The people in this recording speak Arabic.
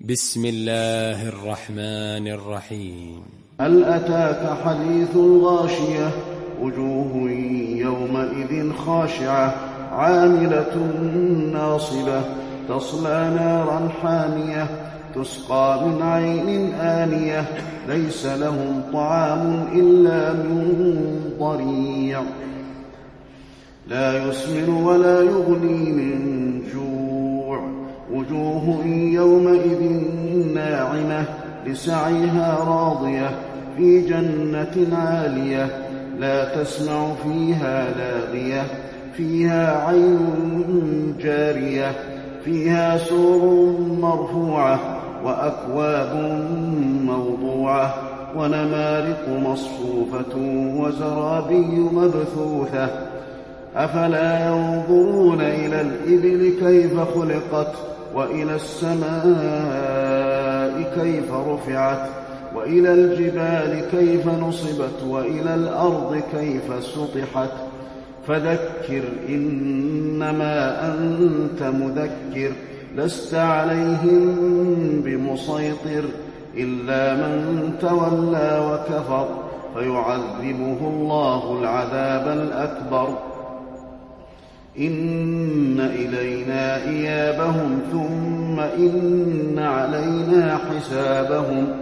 بسم الله الرحمن الرحيم. هل أتاك حديث الغاشية وجوه يومئذ خاشعة عاملة ناصبة تصلى نارا حامية تسقى من عين آنية ليس لهم طعام إلا من ضريع لا يسمن ولا يغني من جوع وجوه يومئذ ناعمة لسعيها راضية في جنة عالية لا تسمع فيها لاغية فيها عين جارية فيها سرر مرفوعة وأكواب موضوعة ونمارق مصفوفة وزرابي مبثوثة أفلا ينظرون إلى الإبل كيف خلقت وإلى السماء كيف رفعت وإلى الجبال كيف نصبت وإلى الأرض كيف سطحت فذكر إنما أنت مذكر لست عليهم بمسيطر إلا من تولى وكفر فيعذبه الله العذاب الأكبر إن إلينا إيابهم ثم إن علينا حسابهم